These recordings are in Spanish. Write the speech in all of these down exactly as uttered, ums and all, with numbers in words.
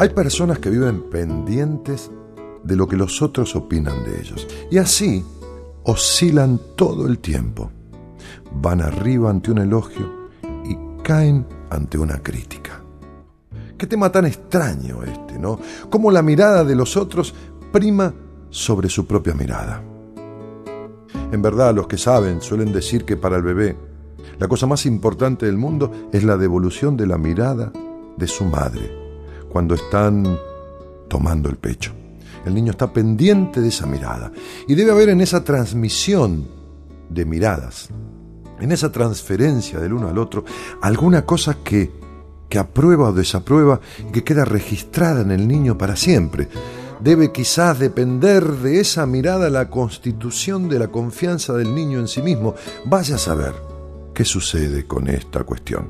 Hay personas que viven pendientes de lo que los otros opinan de ellos. Y así oscilan todo el tiempo. Van arriba ante un elogio y caen ante una crítica. Qué tema tan extraño este, ¿no? Cómo la mirada de los otros prima sobre su propia mirada. En verdad, los que saben suelen decir que para el bebé la cosa más importante del mundo es la devolución de la mirada de su madre cuando están tomando el pecho. El niño está pendiente de esa mirada y debe haber en esa transmisión de miradas, en esa transferencia del uno al otro, alguna cosa que, que aprueba o desaprueba y que queda registrada en el niño para siempre. Debe quizás depender de esa mirada la constitución de la confianza del niño en sí mismo. Vaya a saber qué sucede con esta cuestión.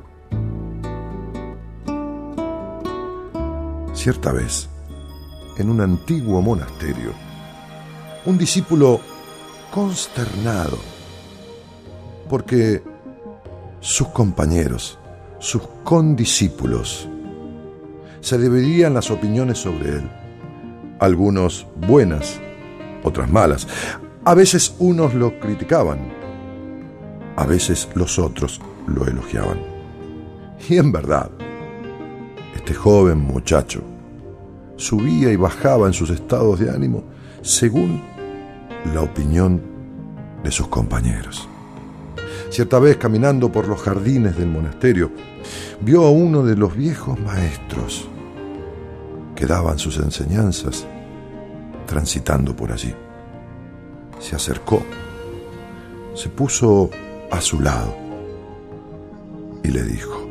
Cierta vez, en un antiguo monasterio, un discípulo consternado porque sus compañeros, sus condiscípulos, se dividían las opiniones sobre él. Algunos buenas, otras malas. A veces unos lo criticaban, a veces los otros lo elogiaban. Y en verdad, este joven muchacho subía y bajaba en sus estados de ánimo según la opinión de sus compañeros. Cierta vez, caminando por los jardines del monasterio, vio a uno de los viejos maestros que daban sus enseñanzas transitando por allí. Se acercó, se puso a su lado y le dijo: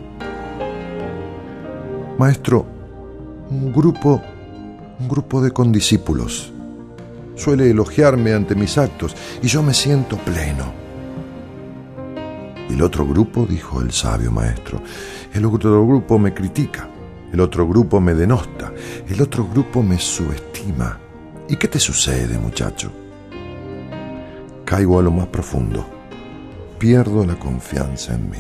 Maestro, un grupo, un grupo de condiscípulos suele elogiarme ante mis actos y yo me siento pleno. Y el otro grupo, dijo el sabio maestro, el otro grupo me critica, el otro grupo me denosta, el otro grupo me subestima. ¿Y qué te sucede, muchacho? Caigo a lo más profundo, pierdo la confianza en mí.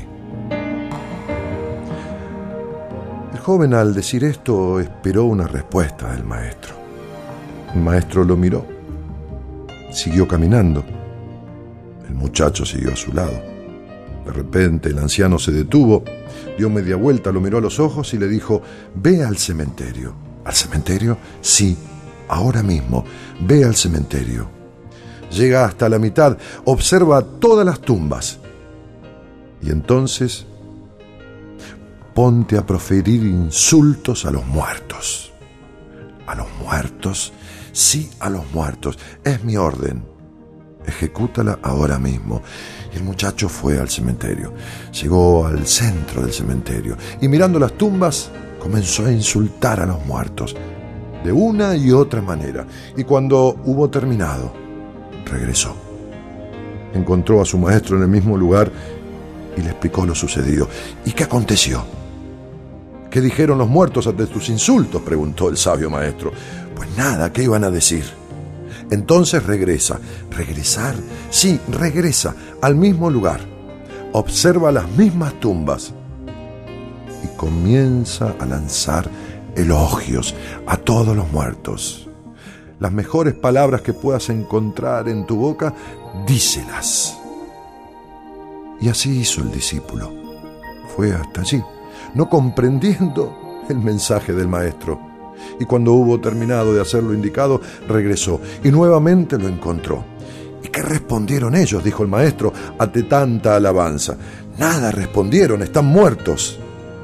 El joven, al decir esto, esperó una respuesta del maestro. El maestro lo miró, siguió caminando. El muchacho siguió a su lado. De repente el anciano se detuvo, dio media vuelta, lo miró a los ojos y le dijo: ve al cementerio. ¿Al cementerio? Sí, ahora mismo, ve al cementerio. Llega hasta la mitad, observa todas las tumbas y entonces ponte a proferir insultos a los muertos. ¿A los muertos? Sí, a los muertos. Es mi orden. Ejecútala ahora mismo. Y el muchacho fue al cementerio. Llegó al centro del cementerio y mirando las tumbas comenzó a insultar a los muertos de una y otra manera. Y cuando hubo terminado, regresó. Encontró a su maestro en el mismo lugar y le explicó lo sucedido. ¿Y qué aconteció? ¿Qué dijeron los muertos ante tus insultos?, preguntó el sabio maestro. Pues nada, ¿qué iban a decir? Entonces regresa. ¿Regresar? Sí, regresa al mismo lugar. Observa las mismas tumbas y comienza a lanzar elogios a todos los muertos. Las mejores palabras que puedas encontrar en tu boca, dícelas. Y así hizo el discípulo. Fue hasta allí, no comprendiendo el mensaje del maestro. Y cuando hubo terminado de hacer lo indicado, regresó y nuevamente lo encontró. ¿Y qué respondieron ellos?, dijo el maestro, ante tanta alabanza. Nada respondieron, están muertos.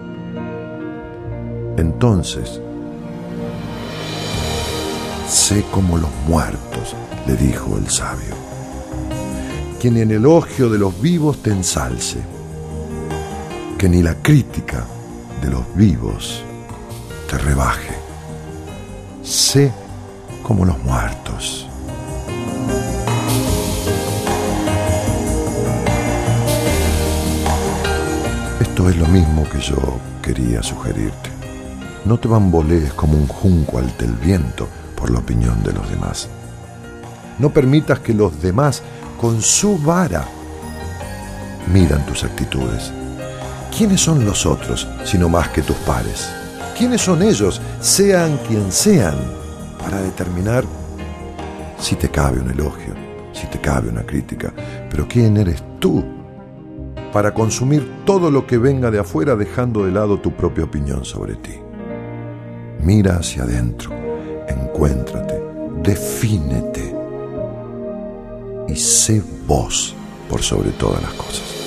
Entonces, sé como los muertos, le dijo el sabio, quien en elogio de los vivos te ensalce, que ni la crítica de los vivos te rebaje. Sé como los muertos. Esto es lo mismo que yo quería sugerirte. No te bambolees como un junco ante el viento por la opinión de los demás. No permitas que los demás, con su vara, midan tus actitudes. ¿Quiénes son los otros, sino más que tus pares? ¿Quiénes son ellos, sean quien sean, para determinar si te cabe un elogio, si te cabe una crítica? Pero ¿quién eres tú para consumir todo lo que venga de afuera dejando de lado tu propia opinión sobre ti? Mira hacia adentro, encuéntrate, defínete y sé vos por sobre todas las cosas.